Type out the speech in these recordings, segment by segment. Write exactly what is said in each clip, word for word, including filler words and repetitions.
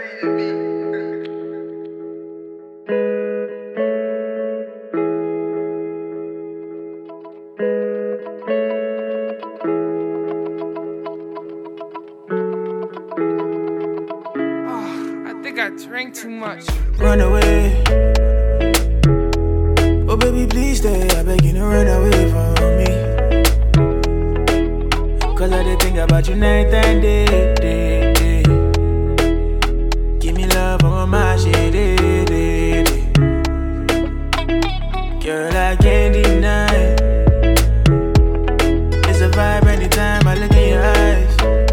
I drink too much. Run away. Oh baby, please stay. I beg you to run away from me. Cause I did think about you night and day, day, day. Give me love on my shit, day, day, day. Girl, I can't deny. It's a vibe anytime I look in your eyes.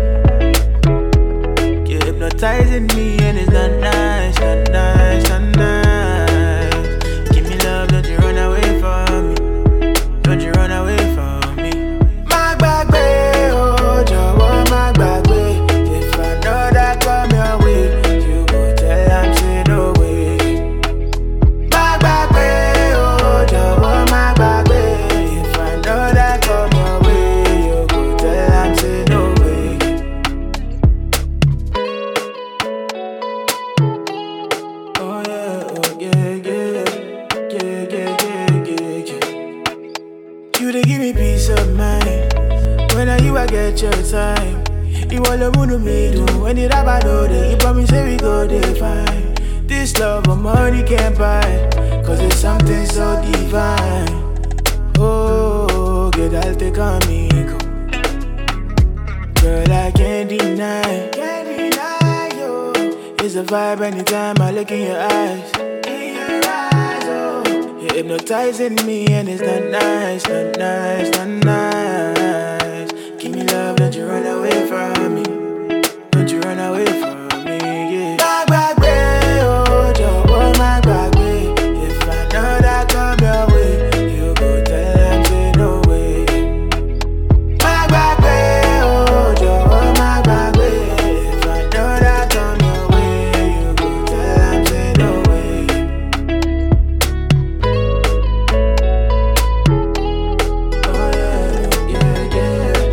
You're hypnotizing me and it's not nice, not nice, not nice. Give me love, don't you run away from me. Don't you run away from me. My back way, oh, Jawa, my back way. If I know that come your way, you go tell I'm say no way. My back way, oh, Jawa, my back way. If I know that come your way, you go tell I'm say no way. Oh yeah, oh yeah, yeah, yeah, yeah, yeah, yeah, yeah. You they give me peace of mind. When are you I get your time? You all the moon to me do. When you rap I know that you promise say we go they fine. This love of money can't buy, cause it's something so divine. Oh, get I'll take on me, go. Girl, I can't deny, can't deny you. It's a vibe anytime I look in your eyes. In your eyes, oh. You're hypnotizing me and it's not nice, not nice, not nice. Give me love, don't you run away from me. Don't you run away from me.